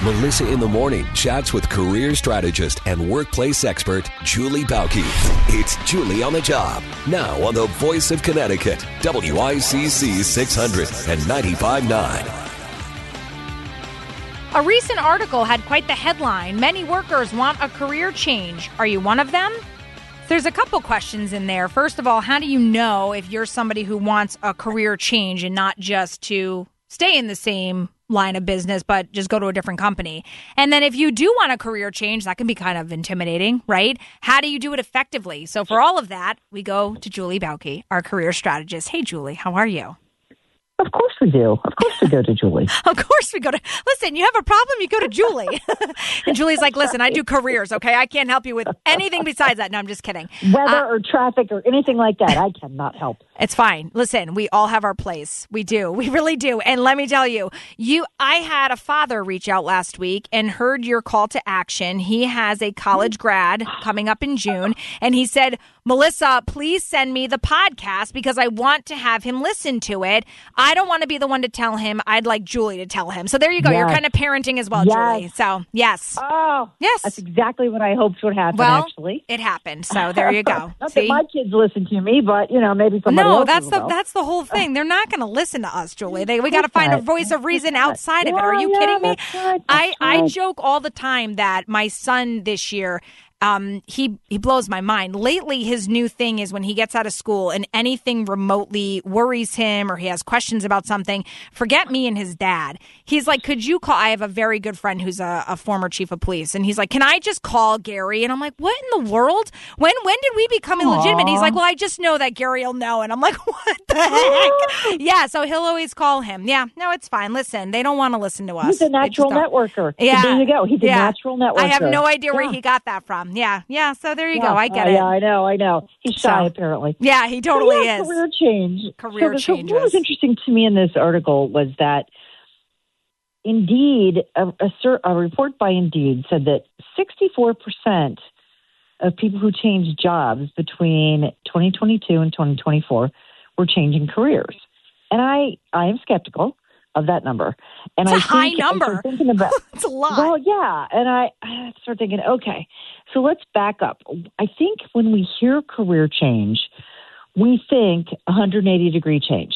Melissa in the Morning chats with career strategist and workplace expert Julie Bauke. It's Julie on the Job, now on the Voice of Connecticut, WICC 600 and 95.9. A recent article had quite the headline, "Many workers want a career change. Are you one of them?" There's a couple questions in there. First of all, how do you know if you're somebody who wants a career change and not just to stay in the same line of business, but just go to a different company? And then if you do want a career change, that can be kind of intimidating, right? How do you do it effectively? So for all of that, we go to Julie Bauke, our career strategist. Hey, Julie, how are you? Of course we do. Of course we go to Julie. Of course we go to, listen, you have a problem, you go to Julie. And Julie's like, listen, I do careers, okay? I can't help you with anything besides that. No, I'm just kidding. Weather or traffic or anything like that, I cannot help. It's fine. Listen, we all have our place. We do. We really do. And let me tell you, I had a father reach out last week and heard your call to action. He has a college grad coming up in June, and he said, Melissa, please send me the podcast because I want to have him listen to it. I don't want to be the one to tell him. I'd like Julie to tell him. So there you go. Yes. You're kind of parenting as well, yes. Julie. So, yes. Oh, yes. That's exactly what I hoped would happen, well, actually. It happened. So there you go. Not that my kids listen to me, but, maybe somebody else will. That's the whole thing. They're not going to listen to us, Julie. We got to find a voice of reason outside of it. Are you kidding me? Right. I joke all the time that my son this year, he blows my mind. Lately, his new thing is when he gets out of school and anything remotely worries him or he has questions about something, forget me and his dad. He's like, could you call? I have a very good friend who's a former chief of police. And he's like, can I just call Gary? And I'm like, what in the world? When did we become illegitimate? He's like, well, I just know that Gary will know. And I'm like, what the heck? Yeah, so he'll always call him. Yeah, no, it's fine. Listen, they don't want to listen to us. He's a natural networker. Yeah. So there you go. He's a natural networker. I have no idea where he got that from. Yeah. So there you go. I get it. Yeah, I know. He's shy, apparently. Yeah, he totally is. Career change. So what was interesting to me in this article was that Indeed, a report by Indeed said that 64% of people who changed jobs between 2022 and 2024 were changing careers. And I am skeptical of that number. And it's a high number. Thinking about, it's a lot. Well, yeah. And I start thinking, okay, so let's back up. I think when we hear career change, we think 180-degree change.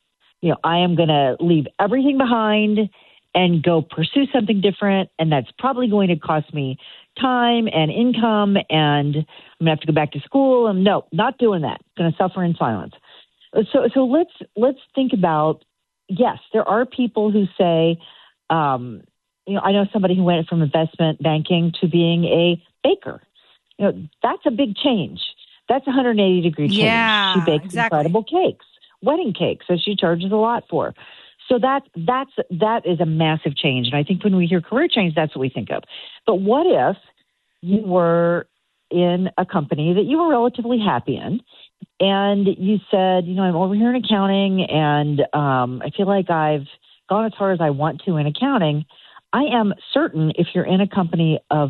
I am going to leave everything behind and go pursue something different. And that's probably going to cost me time and income. And I'm going to have to go back to school. And no, not doing that. Going to suffer in silence. So let's think about, yes, there are people who say, I know somebody who went from investment banking to being a baker. That's a big change. That's a 180-degree change. Yeah, she bakes incredible cakes, wedding cakes, that she charges a lot for. So that is a massive change. And I think when we hear career change, that's what we think of. But what if you were in a company that you were relatively happy in, and you said, I'm over here in accounting, and I feel like I've gone as far as I want to in accounting. I am certain if you're in a company of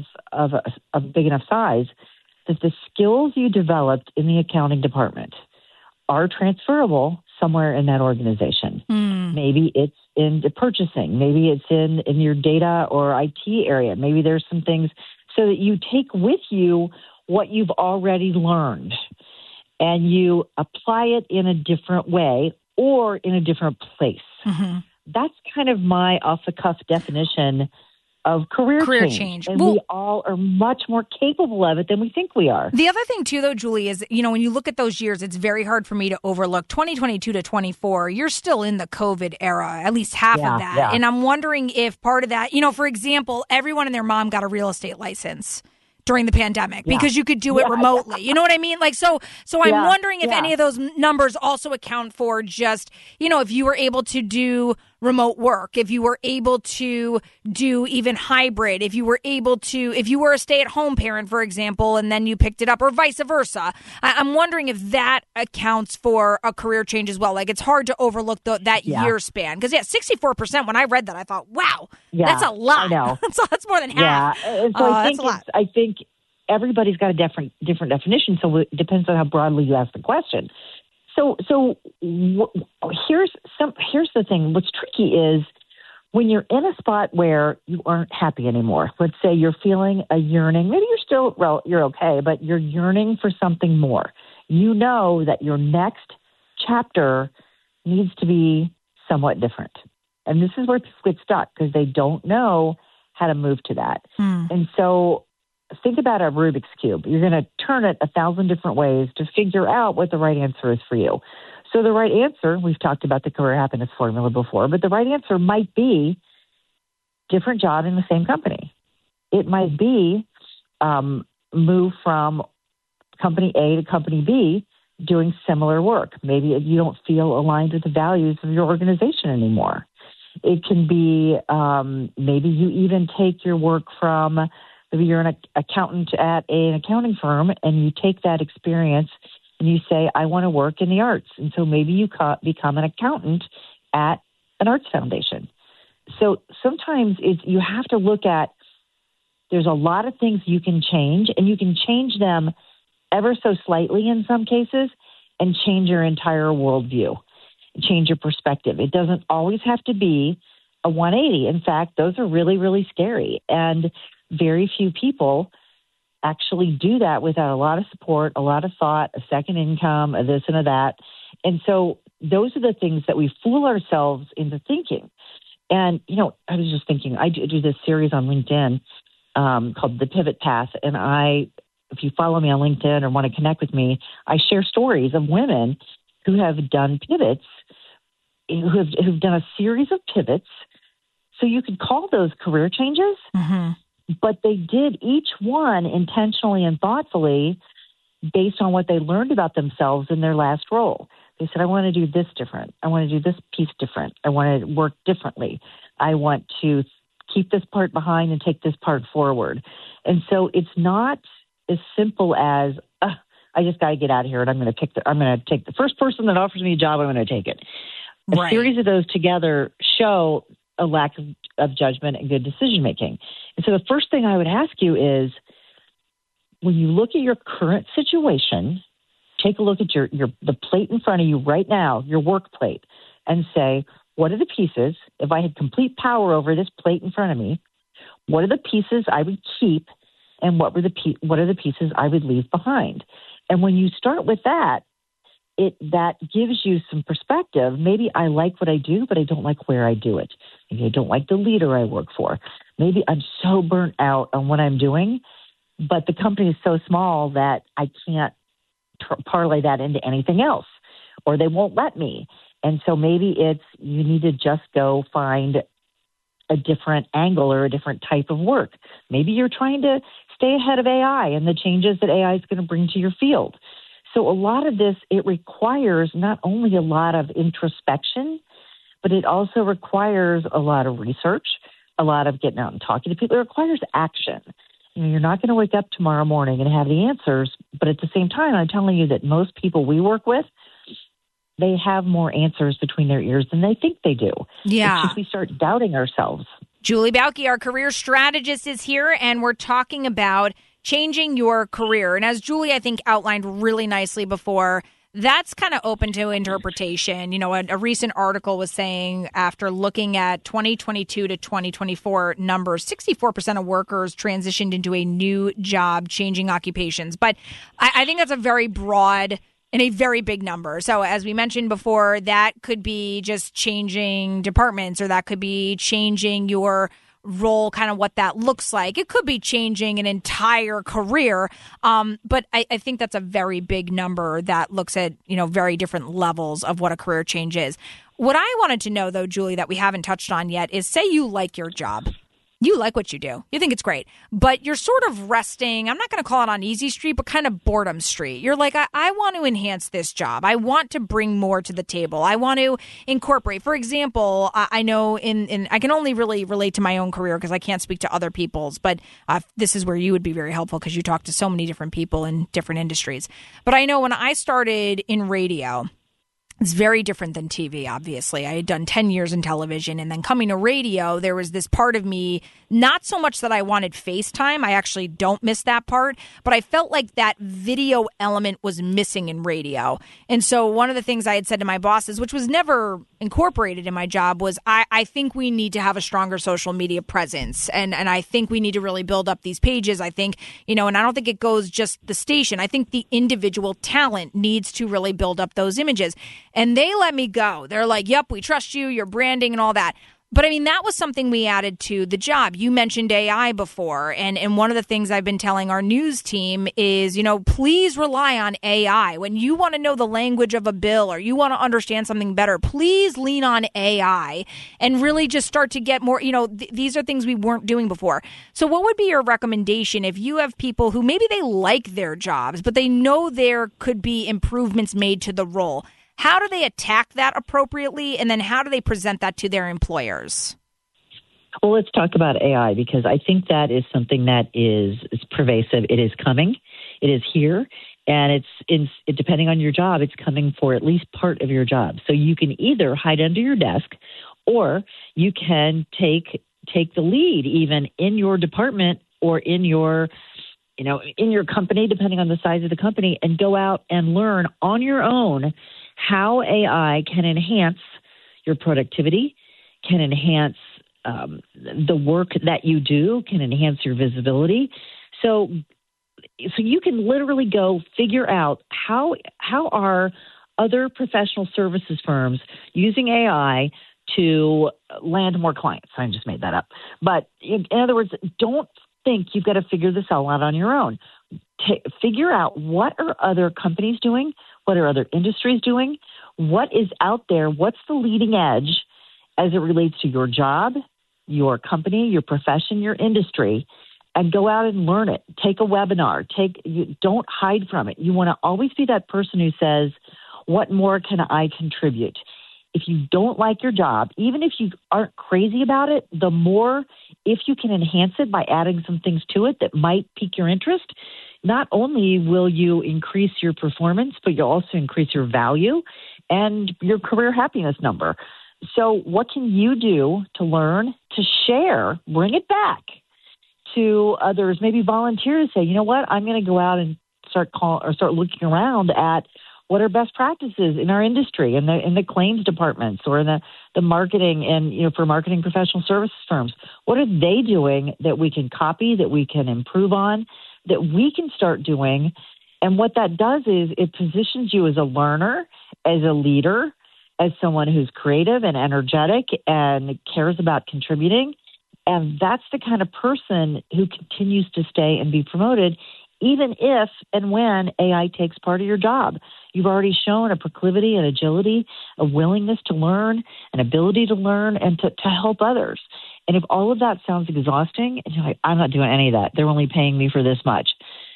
big enough size that the skills you developed in the accounting department are transferable somewhere in that organization. Maybe it's in the purchasing. Maybe it's in your data or IT area. Maybe there's some things so that you take with you what you've already learned and you apply it in a different way or in a different place. Mm-hmm. That's kind of my off-the-cuff definition of career change. And we all are much more capable of it than we think we are. The other thing, too, though, Julie, is, when you look at those years, it's very hard for me to overlook 2022 to 24. You're still in the COVID era, at least half of that. Yeah. And I'm wondering if part of that, for example, everyone and their mom got a real estate license during the pandemic because you could do it remotely. You know what I mean? So I'm wondering if any of those numbers also account for just, if you were able to do remote work, if you were able to do even hybrid, if you were a stay-at-home parent, for example, and then you picked it up, or vice versa. I'm wondering if that accounts for a career change as well. Like, it's hard to overlook that year span. Because, 64%, when I read that, I thought, wow, that's a lot. I know. That's more than half. Yeah, and so I think everybody's got a different definition, so it depends on how broadly you ask the question. So here's the thing. What's tricky is when you're in a spot where you aren't happy anymore, let's say you're feeling a yearning, maybe you're okay, but you're yearning for something more. You know that your next chapter needs to be somewhat different. And this is where people get stuck because they don't know how to move to that. And so think about a Rubik's Cube. You're going to turn it 1,000 different ways to figure out what the right answer is for you. So the right answer, we've talked about the career happiness formula before, but the right answer might be different job in the same company. It might be move from company A to company B doing similar work. Maybe you don't feel aligned with the values of your organization anymore. It can be maybe you even take your work from, maybe you're an accountant at an accounting firm and you take that experience and you say, I want to work in the arts. And so maybe you become an accountant at an arts foundation. So sometimes you have to look at, there's a lot of things you can change, and you can change them ever so slightly in some cases and change your entire worldview, change your perspective. It doesn't always have to be a 180. In fact, those are really, really scary. And very few people actually do that without a lot of support, a lot of thought, a second income, a this and a that. And so those are the things that we fool ourselves into thinking. And, I was just thinking, I do this series on LinkedIn called The Pivot Path. And if you follow me on LinkedIn or want to connect with me, I share stories of women who have done pivots, who've done a series of pivots. So you could call those career changes, but they did each one intentionally and thoughtfully based on what they learned about themselves in their last role. They said, I want to do this different. I want to do this piece different. I want to work differently. I want to keep this part behind and take this part forward. And so it's not as simple as, I just got to get out of here and I'm going to take the first person that offers me a job, I'm going to take it. A series of those together show a lack of judgment and good decision-making. And so the first thing I would ask you is, when you look at your current situation, take a look at the plate in front of you right now, your work plate, and say, what are the pieces, if I had complete power over this plate in front of me, what are the pieces I would keep, and what are the pieces I would leave behind? And when you start with that, that gives you some perspective. Maybe I like what I do, but I don't like where I do it. Maybe I don't like the leader I work for. Maybe I'm so burnt out on what I'm doing, but the company is so small that I can't parlay that into anything else, or they won't let me. And so maybe you need to just go find a different angle or a different type of work. Maybe you're trying to stay ahead of AI and the changes that AI is going to bring to your field. So a lot of this, it requires not only a lot of introspection, but it also requires a lot of research, a lot of getting out and talking to people. It requires action. You're not going to wake up tomorrow morning and have the answers, but at the same time, I'm telling you that most people we work with, they have more answers between their ears than they think they do. Yeah. It's just we start doubting ourselves. Julie Bauke, our career strategist, is here, and we're talking about changing your career. And as Julie, I think, outlined really nicely before, that's kind of open to interpretation. A recent article was saying, after looking at 2022 to 2024 numbers, 64% of workers transitioned into a new job, changing occupations. But I think that's a very broad and a very big number. So as we mentioned before, that could be just changing departments, or that could be changing your role, kind of what that looks like. It could be changing an entire career. But I think that's a very big number that looks at, very different levels of what a career change is. What I wanted to know, though, Julie, that we haven't touched on yet is, say you like your job. You like what you do. You think it's great, but you're sort of resting. I'm not going to call it on easy street, but kind of boredom street. You're like, I want to enhance this job. I want to bring more to the table. I want to incorporate. For example, I know I can only really relate to my own career because I can't speak to other people's, but this is where you would be very helpful because you talk to so many different people in different industries. But I know when I started in radio, It's very different than TV, obviously. I had done 10 years in television, and then coming to radio, there was this part of me, not so much that I wanted FaceTime. I actually don't miss that part, but I felt like that video element was missing in radio. And so one of the things I had said to my bosses, which was never incorporated in my job, was I think we need to have a stronger social media presence. And I think we need to really build up these pages. I think, and I don't think it goes just the station. I think the individual talent needs to really build up those images. And they let me go. They're like, yep, we trust you, your branding and all that. But I mean, that was something we added to the job. You mentioned AI before. And one of the things I've been telling our news team is, please rely on AI. When you want to know the language of a bill or you want to understand something better, please lean on AI and really just start to get more, these are things we weren't doing before. So what would be your recommendation if you have people who maybe they like their jobs, but they know there could be improvements made to the role? How do they attack that appropriately, and then how do they present that to their employers? Well, let's talk about AI, because I think that is something that is pervasive. It is coming. It is here. And it's depending on your job, it's coming for at least part of your job. So you can either hide under your desk, or you can take the lead even in your department or in your company, depending on the size of the company, and go out and learn on your own how AI can enhance your productivity, can enhance the work that you do, can enhance your visibility. So you can literally go figure out how are other professional services firms using AI to land more clients. I just made that up. But in other words, don't think you've got to figure this all out on your own. Figure out what are other companies doing, what are other industries doing, what is out there, what's the leading edge as it relates to your job, your company, your profession, your industry, and go out and learn it. Take a webinar. Don't hide from it. You want to always be that person who says, what more can I contribute? If you don't like your job, even if you aren't crazy about it, the more, if you can enhance it by adding some things to it that might pique your interest, not only will you increase your performance, but you'll also increase your value and your career happiness number. So what can you do to learn, to share, bring it back to others, maybe volunteer to say, you know what, I'm going to go out and start looking around at what are best practices in our industry, in the claims departments, or in the marketing and for marketing professional services firms. What are they doing that we can copy, that we can improve on, that we can start doing? And what that does is it positions you as a learner, as a leader, as someone who's creative and energetic and cares about contributing. And that's the kind of person who continues to stay and be promoted, even if and when AI takes part of your job. You've already shown a proclivity, an agility, a willingness to learn, an ability to learn, and to help others. And if all of that sounds exhausting, and you're like, I'm not doing any of that, they're only paying me for this much.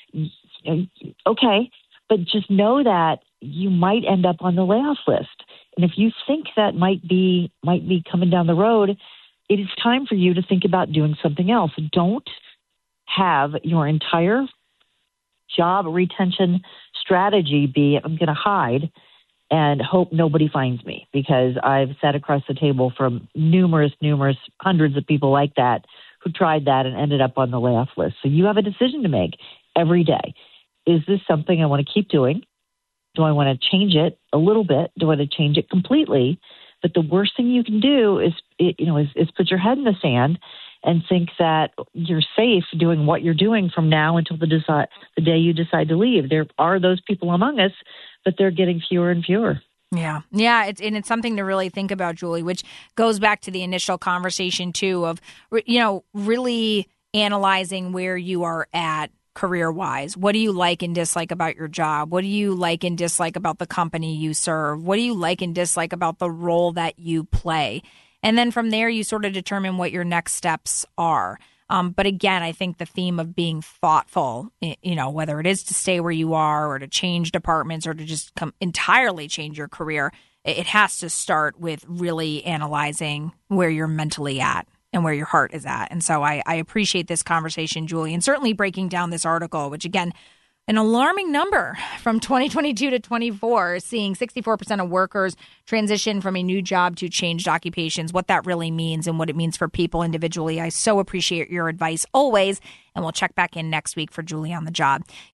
Okay, but just know that you might end up on the layoff list. And if you think that might be coming down the road, it is time for you to think about doing something else. Don't have your entire job retention strategy be, I'm going to hide and hope nobody finds me, because I've sat across the table from numerous, hundreds of people like that who tried that and ended up on the layoff list. So you have a decision to make every day. Is this something I want to keep doing? Do I want to change it a little bit? Do I want to change it completely? But the worst thing you can do is put your head in the sand and think that you're safe doing what you're doing from now until the day you decide to leave. There are those people among us, but they're getting fewer and fewer. Yeah. It's something to really think about, Julie, which goes back to the initial conversation too of, really analyzing where you are at career-wise. What do you like and dislike about your job? What do you like and dislike about the company you serve? What do you like and dislike about the role that you play? And then from there, you sort of determine what your next steps are. But again, I think the theme of being thoughtful, whether it is to stay where you are or to change departments or to just entirely change your career, it has to start with really analyzing where you're mentally at and where your heart is at. And so I appreciate this conversation, Julie, and certainly breaking down this article, which again, An alarming number from 2022 to 24, seeing 64% of workers transition from a new job to changed occupations, what that really means and what it means for people individually. I so appreciate your advice always, and we'll check back in next week for Julie on the Job.